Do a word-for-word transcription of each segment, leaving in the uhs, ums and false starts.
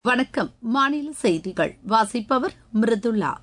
வணக்கம். மாநில செய்திகள் வாசிப்பவர் மிருதுளா.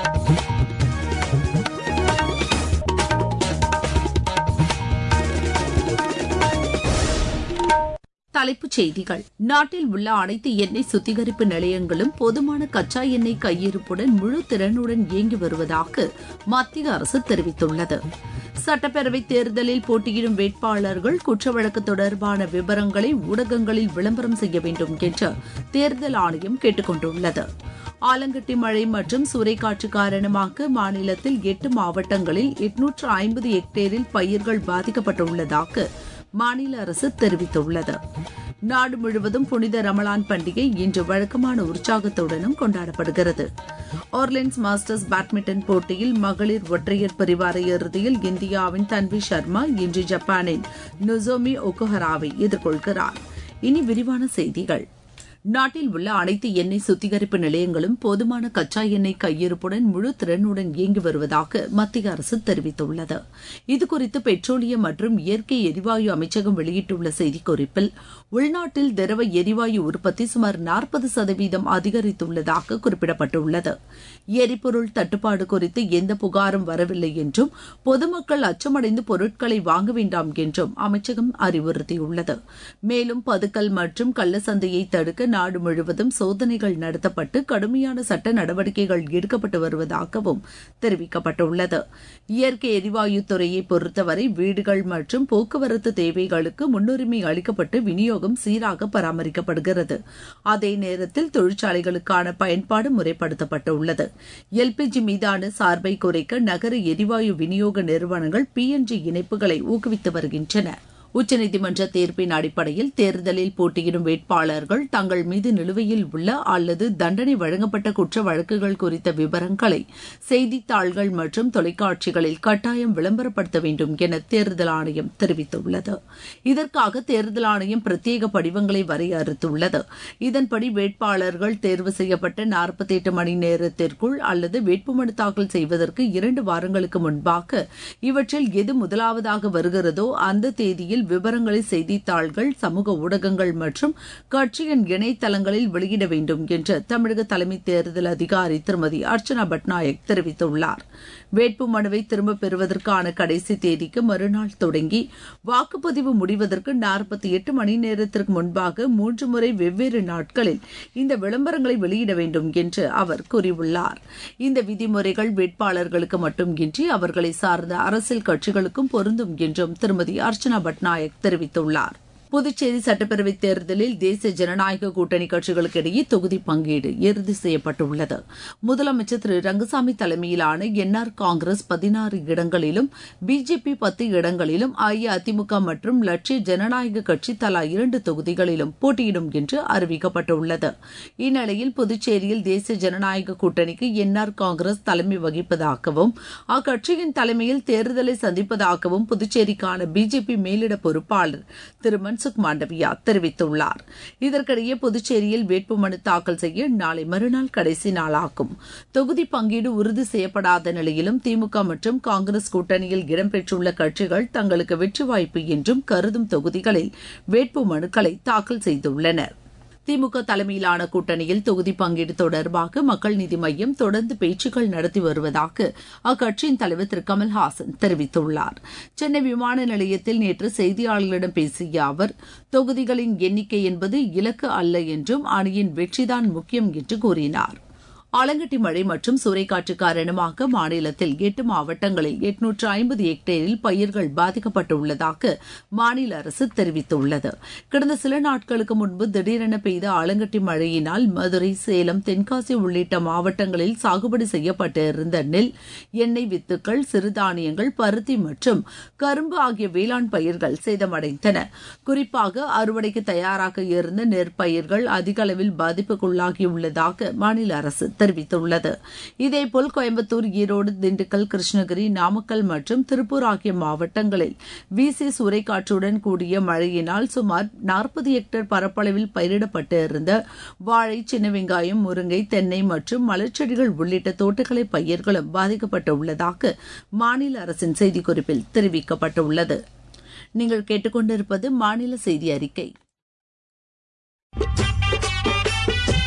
தலைப்புச் செய்திகள். நாட்டில் உள்ள அனைத்து எண்ணெய் சுத்திகரிப்பு நிலையங்களும் போதுமான கச்சா எண்ணெய் கையிருப்புடன் முழு திறனுடன் இயங்கி வருவதாக மத்திய அரசு தெரிவித்துள்ளது. சட்டப்பேரவைத் தேர்தலில் போட்டியிடும் வேட்பாளர்கள் குற்ற வழக்கு தொடர்பான விவரங்களை ஊடகங்களில் விளம்பரம் செய்ய வேண்டும் என்று தேர்தல் ஆணையம் கேட்டுக் கொண்டுள்ளது. ஆலங்கட்டி மழை மற்றும் சூறைக்காற்று காரணமாக மாநிலத்தில் எட்டு மாவட்டங்களில் எட்நூற்று ஐம்பது ஹெக்டேரில் பயிர்கள் பாதிக்கப்பட்டுள்ளதாக மாநில அரசு தெரிவித்துள்ளது. நாடு முழுவதும் புனித ரமலான் பண்டிகை இன்று வழக்கமான உற்சாகத்துடனும் கொண்டாடப்படுகிறது. ஆர்லின்ஸ் மாஸ்டர்ஸ் பேட்மிண்டன் போட்டியில் மகளிர் ஒற்றையர் பிரிவு அரையிறுதியில் இந்தியாவின் தன்வி சர்மா இன்று ஜப்பானின் நொசோமி ஒகுஹராவை எதிர்கொள்கிறார். இனி விரிவான செய்திகள். நாட்டில் உள்ள அனைத்து எண்ணெய் சுத்திகரிப்பு நிலையங்களும் போதுமான கச்சா எண்ணெய் கையிருப்புடன் முழு திறனுடன் இயங்கி வருவதாக மத்திய அரசு தெரிவித்துள்ளது. இதுகுறித்து பெட்ரோலியம் மற்றும் இயற்கை எரிவாயு அமைச்சகம் வெளியிட்டுள்ள செய்திக்குறிப்பில், உள்நாட்டில் திரவ எரிவாயு உற்பத்தி சுமார் நாற்பது சதவீதம் அதிகரித்துள்ளதாக குறிப்பிடப்பட்டுள்ளது. எரிபொருள் தட்டுப்பாடு குறித்து எந்த புகாரும் வரவில்லை என்றும் பொதுமக்கள் அச்சமடைந்து பொருட்களை வாங்க வேண்டாம் என்றும் அமைச்சகம் அறிவுறுத்தியுள்ளது. மேலும் பதுக்கல் மற்றும் கள்ளசந்தையை தடுக்க நாடு முழுவதும் சோதனைகள் நடத்தப்பட்டு கடுமையான சட்ட நடவடிக்கைகள் எடுக்கப்பட்டு வருவதாகவும் தெரிவிக்கப்பட்டுள்ளது. இயற்கை எரிவாயு துறையை பொறுத்தவரை வீடுகள் மற்றும் போக்குவரத்து தேவைகளுக்கு முன்னுரிமை அளிக்கப்பட்டு விநியோகம் சீராக பராமரிக்கப்படுகிறது. அதே நேரத்தில் தொழிற்சாலைகளுக்கான பயன்பாடு முறைப்படுத்தப்பட்டுள்ளது. எல்பிஜி மீதான சார்பை குறைக்க நகர எரிவாயு விநியோக நிறுவனங்கள் பிஎன்ஜி இணைப்புகளை ஊக்குவித்து வருகின்றன. உச்சநீதிமன்ற தீர்ப்பின் அடிப்படையில் தேர்தலில் போட்டியிடும் வேட்பாளர்கள் தங்கள் மீது நிலுவையில் உள்ள அல்லது தண்டனை வழங்கப்பட்ட குற்ற வழக்குகள் குறித்த விவரங்களை செய்தித்தாள்கள் மற்றும் தொலைக்காட்சிகளில் கட்டாயம் விளம்பரப்படுத்த வேண்டும் என தேர்தல் ஆணையம் தெரிவித்துள்ளது. இதற்காக தேர்தல் ஆணையம் பிரத்யேக படிவங்களை வரையறுத்துள்ளது. இதன்படி வேட்பாளர்கள் தேர்வு செய்யப்பட்ட நாற்பத்தி எட்டு மணி நேரத்திற்குள் அல்லது வேட்புமனு தாக்கல் செய்வதற்கு இரண்டு வாரங்களுக்கு முன்பாக இவற்றில் எது முதலாவதாக வருகிறதோ அந்த தேதியில் விவரங்களை செய்தித்தாள்கள், சமூக ஊடகங்கள் மற்றும் கட்சியின் இணையதளங்களில் வெளியிட வேண்டும் என்று தமிழக தலைமை தேர்தல் அதிகாரி திருமதி அர்ச்சனா பட்நாயக் தெரிவித்துள்ளார். வேட்புமனுவை திரும்பப் பெறுவதற்கான கடைசி தேதிக்கு மறுநாள் தொடங்கி வாக்குப்பதிவு முடிவதற்கு நாற்பத்தி எட்டு மணி நேரத்திற்கு முன்பாக மூன்று முறை வெவ்வேறு நாட்களில் இந்த விளம்பரங்களை வெளியிட வேண்டும் என்று அவர் கூறியுள்ளார். இந்த விதிமுறைகள் வேட்பாளர்களுக்கு மட்டுமின்றி அவர்களை சார்ந்த அரசியல் கட்சிகளுக்கும் பொருந்தும் என்றும் திருமதி அர்ச்சனா பட்நாயக் தெரிவித்துள்ளார். புதுச்சேரி சட்டப்பேரவைத் தேர்தலில் தேசிய ஜனநாயக கூட்டணி கட்சிகளுக்கு இடையே தொகுதி பங்கீடு இறுதி செய்யப்பட்டுள்ளது. முதலமைச்சர் திரு ரங்கசாமி தலைமையிலான என்ஆர் காங்கிரஸ் பதினாறு இடங்களிலும், பிஜேபி பத்து இடங்களிலும், அஇஅதிமுக மற்றும் லட்சிய ஜனநாயக கட்சி தலா இரண்டு தொகுதிகளிலும் போட்டியிடும் என்று அறிவிக்கப்பட்டுள்ளது. இந்நிலையில் புதுச்சேரியில் தேசிய ஜனநாயக கூட்டணிக்கு என்ஆர் காங்கிரஸ் தலைமை வகிப்பதாகவும் அக்கட்சியின் தலைமையில் தேர்தலை சந்திப்பதாகவும் புதுச்சேரிக்கான பிஜேபி மேலிட பொறுப்பாளர் திரு மன்சுக் மாண்டவியா தெரிவித்துள்ளார். இதற்கிடையே புதுச்சேரியில் வேட்புமனு தாக்கல் செய்ய நாளை மறுநாள் கடைசி நாளாகும். தொகுதி பங்கீடு உறுதி செய்யப்படாத நிலையிலும் திமுக மற்றும் காங்கிரஸ் கூட்டணியில் இடம்பெற்றுள்ள கட்சிகள் தங்களுக்கு வெற்றி வாய்ப்பு என்றும் கருதும் தொகுதிகளில் வேட்புமனுக்களை தாக்கல் செய்துள்ளனர். திமுக தலைமையிலான கூட்டணியில் தொகுதி பங்கீடு தொடர்பாக மக்கள் நீதி மய்யம் தொடர்ந்து பேச்சுக்கள் நடத்தி வருவதாக அக்கட்சியின் தலைவர் திரு கமல்ஹாசன் தெரிவித்துள்ளார். சென்னை விமான நிலையத்தில் நேற்று செய்தியாளர்களிடம் பேசிய அவர், தொகுதிகளின் எண்ணிக்கை என்பது இலக்கு அல்ல என்றும் அணியின் வெற்றிதான் முக்கியம் என்று கூறினார். ஆலங்கட்டி மழை மற்றும் சூறைக்காற்று காரணமாக மாநிலத்தில் எட்டு மாவட்டங்களில் எட்நூற்று ஐம்பது ஹெக்டேரில் பயிர்கள் பாதிக்கப்பட்டுள்ளதாக மாநில அரசு தெரிவித்துள்ளது. கடந்த சில நாட்களுக்கு முன்பு திடீரென பெய்த ஆலங்கட்டி மழையினால் மதுரை, சேலம், தென்காசி உள்ளிட்ட மாவட்டங்களில் சாகுபடி செய்யப்பட்டிருந்த நெல், எண்ணெய் வித்துக்கள், சிறுதானியங்கள், பருத்தி மற்றும் கரும்பு ஆகிய வேளாண் பயிர்கள் சேதமடைந்தன. குறிப்பாக அறுவடைக்கு தயாராக இருந்த நெற்பயிர்கள் அதிக அளவில் பாதிப்புக்குள்ளாகியுள்ளதாக மாநில அரசு தெரிவித்துள்ளது. இதேபோல் கோயம்புத்தூர், ஈரோடு, திண்டுக்கல், கிருஷ்ணகிரி, நாமக்கல் மற்றும் திருப்பூர் ஆகிய மாவட்டங்களில் வீசிய சூறைக்காற்றுடன் கூடிய மழையினால் சுமார் நாற்பது ஹெக்டேர் பரப்பளவில் பயிரிடப்பட்டிருந்த வாழை, சின்ன வெங்காயம், முருங்கை, தென்னை மற்றும் மலர்ச்செடிகள் உள்ளிட்ட தோட்டக்கலை பயிர்களும் பாதிக்கப்பட்டுள்ளதாக மாநில அரசின் செய்திக்குறிப்பில் தெரிவிக்கப்பட்டுள்ளது. நீங்கள் கேட்டுக்கொண்டிருப்பது மாநில செய்தி அறிக்கை.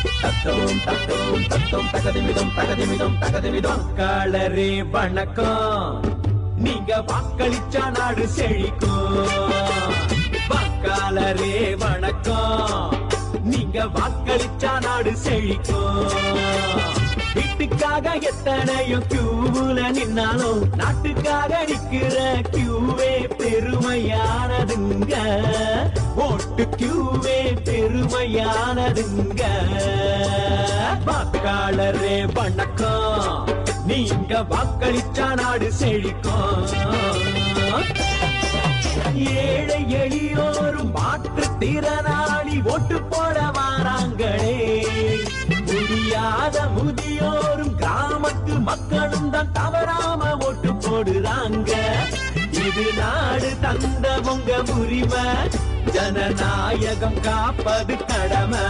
வாக்காளரே வணக்கம், நீங்க வாக்களிச்சா நாடு செழிக்கும். வாக்காளரே வணக்கம், நீங்க வாக்களிச்சா நாடு செழிக்கும். வீட்டுக்காக எத்தனையோ கியூல நின்னாலும் நாட்டுக்காக நிக்கிற கியூவே பெருமையானதுங்க. ஓட்டு கியூவே பெருமையானதுங்க. வாக்காளரே வணக்கம், நீங்க வாக்களிச்சா நாடு செழிக்கும். ஏழை எளியோரும் மாற்றுத்திறனாளி ஓட்டு போட வாராங்களே. முடியாத முதியோரும் கிராமத்து மக்களும் தான் தவறாம ஓட்டு போடுறாங்க. இது நாடு தந்த உங்க உரிமை, ஜனநாயகம் காப்பது கடமை.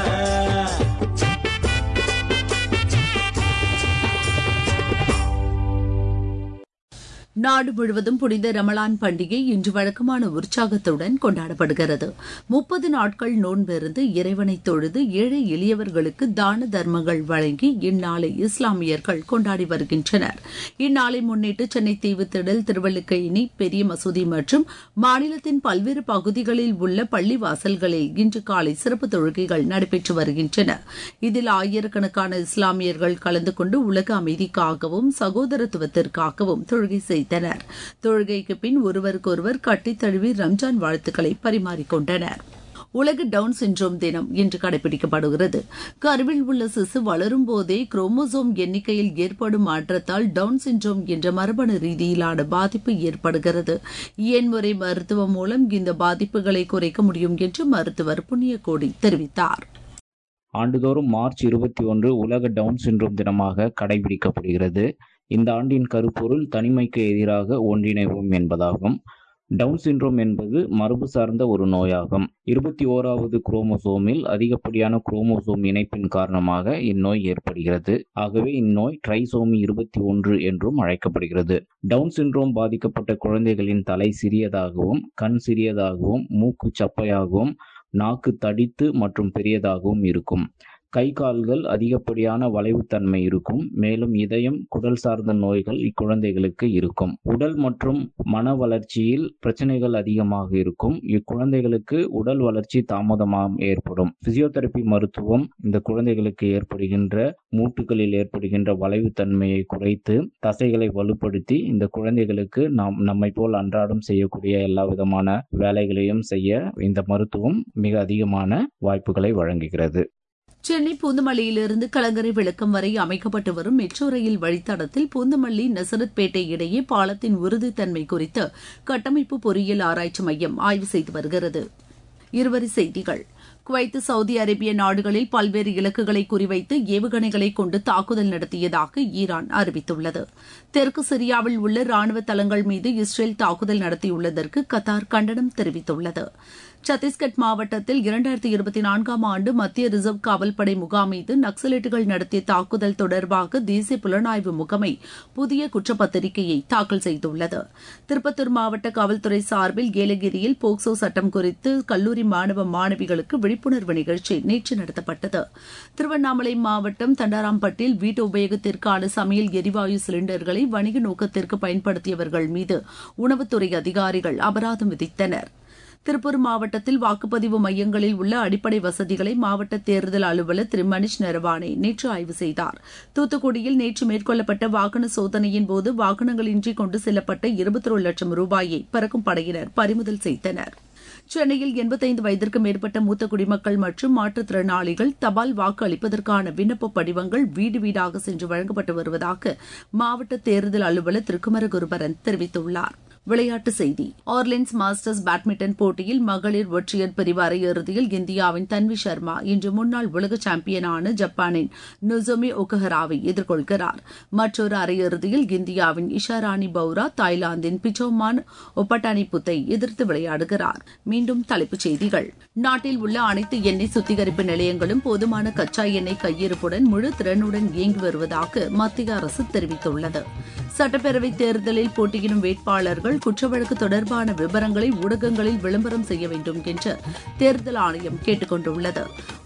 நாடு முழுவதும் புனித ரமலான் பண்டிகை இன்று வழக்கமான உற்சாகத்துடன் கொண்டாடப்படுகிறது. முப்பது நாட்கள் நோன்பிருந்து இறைவனை தொழுது ஏழை எளியவர்களுக்கு தான தர்மங்கள் வழங்கி இந்நாளை இஸ்லாமியர்கள் கொண்டாடி வருகின்றனர். இந்நாளை முன்னிட்டு சென்னை தீவுத்திடல், திருவல்லிக்கேணி, பெரிய மசூதி மற்றும் மாநிலத்தின் பல்வேறு பகுதிகளில் உள்ள பள்ளி வாசல்களில் இன்று காலை சிறப்பு தொழுகைகள் நடைபெற்று வருகின்றன. இதில் ஆயிரக்கணக்கான இஸ்லாமியர்கள் கலந்து கொண்டு உலக அமைதிக்காகவும் சகோதரத்துவத்திற்காகவும் தொழுகை செய்தனர். தொழுகைக்கு பின் ஒருவருக்கொருவர் கட்டித் தழுவி ரம்ஜான் வாழ்த்துக்களை பரிமாறிக்கொண்டனர். உலக டவுன் சிண்ட்ரோம் தினம் இன்று கடைபிடிக்கப்படுகிறது. கருவில் உள்ள சிசு வளரும் போதே குரோமோசோம் எண்ணிக்கையில் ஏற்படும் மாற்றத்தால் டவுன் சிண்ட்ரோம் என்ற மரபணு ரீதியிலான பாதிப்பு ஏற்படுகிறது. இயன்முறை மருத்துவம் மூலம் இந்த பாதிப்புகளை குறைக்க முடியும் என்று மருத்துவர் புண்ணியகோடி தெரிவித்தார். ஆண்டுதோறும் மார்ச் இருபத்தி ஒன்று உலக டவுன் சிண்ட்ரோம் தினமாக கடைபிடிக்கப்படுகிறது. இந்த ஆண்டின் கருப்பொருள் தனிமைக்கு எதிராக ஒன்றிணைவோம் என்பதாகும். டவுன் சிண்ட்ரோம் என்பது மரபு சார்ந்த ஒரு நோயாகும். இருபத்தி ஓராவது குரோமோசோமில் அதிகப்படியான குரோமோசோம் இணைப்பின் காரணமாக இந்நோய் ஏற்படுகிறது. ஆகவே இந்நோய் ட்ரைசோமி இருபத்தி ஒன்று என்றும் அழைக்கப்படுகிறது. டவுன் சிண்ட்ரோம் பாதிக்கப்பட்ட குழந்தைகளின் தலை சிறியதாகவும், கண் சிறியதாகவும், மூக்கு சப்பையாகவும், நாக்கு தடித்து மற்றும் பெரியதாகவும் இருக்கும். கை கால்கள் அதிகப்படியான வளைவுத்தன்மை இருக்கும். மேலும் இதயம், குடல் சார்ந்த நோய்கள் இக்குழந்தைகளுக்கு இருக்கும். உடல் மற்றும் மன வளர்ச்சியில் பிரச்சனைகள் அதிகமாக இருக்கும். இக்குழந்தைகளுக்கு உடல் வளர்ச்சி தாமதமாக ஏற்படும். பிசியோதெரபி மருத்துவம் இந்த குழந்தைகளுக்கு ஏற்படுகின்ற மூட்டுகளில் ஏற்படுகின்ற வளைவுத்தன்மையை குறைத்து தசைகளை வலுப்படுத்தி இந்த குழந்தைகளுக்கு நாம் நம்மை போல் அன்றாடம் செய்யக்கூடிய எல்லா விதமான வேலைகளையும் செய்ய இந்த மருத்துவம் மிக அதிகமான வாய்ப்புகளை வழங்குகிறது. சென்னை பூந்தமல்லியிலிருந்து கலங்கரை விளக்கம் வரை அமைக்கப்பட்டு வரும் மெட்ரோ ரயில் வழித்தடத்தில் பூந்தமல்லி நசரத்பேட்டை இடையே பாலத்தின் உறுதித்தன்மை குறித்து கட்டமைப்பு பொறியியல் ஆராய்ச்சி மையம் ஆய்வு செய்து வருகிறது. இருவரி செய்திகள். குவைத், சவுதி அரேபிய நாடுகளில் பல்வேறு இலக்குகளை குறிவைத்து ஏவுகணைகளை கொண்டு தாக்குதல் நடத்தியதாக ஈரான் அறிவித்துள்ளது. தெற்கு சிரியாவில் உள்ள ராணுவ தளங்கள் மீது இஸ்ரேல் தாக்குதல் நடத்தியுள்ளதற்கு கத்தார் கண்டனம் தெரிவித்துள்ளது. சத்தீஸ்கட் மாவட்டத்தில் இரண்டாயிரத்தி இருபத்தி நான்காம் ஆண்டு மத்திய ரிசர்வ் காவல்படை முகாம் மீது நக்சலைட்டுகள் நடத்திய தாக்குதல் தொடர்பாக தேசிய புலனாய்வு முகமை புதிய குற்றப்பத்திரிகையை தாக்கல் செய்துள்ளது. திருப்பத்தூர் மாவட்ட காவல்துறை சார்பில் ஏலகிரியில் போக்சோ சட்டம் குறித்து கல்லூரி மாணவ மாணவிகளுக்கு விழிப்புணர்வு நிகழ்ச்சி நேற்று நடத்தப்பட்டது. திருவண்ணாமலை மாவட்டம் தண்டாராம்பட்டில் வீட்டு உபயோகத்திற்கான சமையல் எரிவாயு சிலிண்டர்களை வணிக நோக்கத்திற்கு பயன்படுத்தியவர்கள் மீது உணவுத்துறை அதிகாரிகள் அபராதம் விதித்தனர். திருப்பூர் மாவட்டத்தில் வாக்குப்பதிவு மையங்களில் உள்ள அடிப்படை வசதிகளை மாவட்ட தேர்தல் அலுவலர் திரு மணிஷ் நரவானே நேற்று ஆய்வு செய்தார். தூத்துக்குடியில் நேற்று மேற்கொள்ளப்பட்ட வாகன சோதனையின் போது வாகனங்களின்றி கொண்டு செல்லப்பட்ட இருபத்தி ஒரு லட்சம் ரூபாயை பறக்கும் படையினர் பறிமுதல் செய்தனர். சென்னையில் எண்பத்தைந்து வயதிற்கு மேற்பட்ட மூத்த குடிமக்கள் மற்றும் மாற்றுத்திறனாளிகள் தபால் வாக்கு அளிப்பதற்கான விண்ணப்ப படிவங்கள் வீடு வீடாக சென்று வழங்கப்பட்டு வருவதாக மாவட்ட தேர்தல் அலுவலர் திரு குமரகுருபரன் தெரிவித்துள்ளார். விளையாட்டுச் செய்தி. ஆர்லின்ஸ் மாஸ்டர்ஸ் பேட்மிண்டன் போட்டியில் மகளிர் ஒற்றையர் பிரிவு அரையிறுதியில் இந்தியாவின் தன்வி சர்மா இன்று முன்னாள் உலக சாம்பியனான ஜப்பானின் நொசோமி ஒகஹராவை எதிர்கொள்கிறார். மற்றொரு அரையிறுதியில் இந்தியாவின் இஷாராணி பவுரா தாய்லாந்தின் பிச்சோமான் ஒப்பட்டானி புத்தை எதிர்த்து விளையாடுகிறார். மீண்டும் தலைப்புச் செய்திகள். நாட்டில் உள்ள அனைத்து எண்ணெய் சுத்திகரிப்பு நிலையங்களும் போதுமான கச்சா எண்ணெய் கையிருப்புடன் முழு திறனுடன் இயங்கி வருவதாக மத்திய அரசு தெரிவித்துள்ளது. சட்டப்பேரவைத் தேர்தலில் போட்டியிடும் வேட்பாளர்கள் குற்ற வழக்கு தொடர்பான விவரங்களை ஊடகங்களில் விளம்பரம் செய்ய வேண்டும் என்று தேர்தல் ஆணையம் கேட்டுக் கொண்டுள்ளது.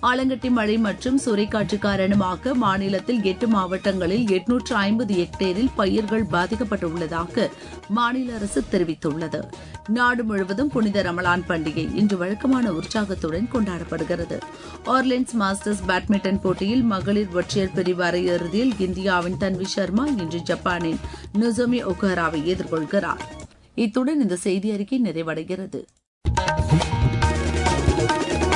ஆலங்கட்டி மழை மற்றும் சூறைக்காற்று காரணமாக மாநிலத்தில் எட்டு மாவட்டங்களில் எட்நூற்று ஐம்பது ஹெக்டேரில் பயிர்கள் பாதிக்கப்பட்டுள்ளதாக மாநில அரசு தெரிவித்துள்ளது. நாடு முழுவதும் புனித ரமலான் பண்டிகை இன்று வழக்கமான உற்சாகத்துடன் கொண்டாடப்படுகிறது. ஆர்லின்ஸ் மாஸ்டர்ஸ் பேட்மிண்டன் போட்டியில் மகளிர் ஒற்றையர் பிரிவு அரையிறுதியில் இந்தியாவின் தன்வி சர்மா இன்று ஜப்பானின் நொசோமி ஒகாராவை எதிர்கொள்கிறார். இத்துடன் இந்த செய்தி அறிக்கை நிறைவடைகிறது.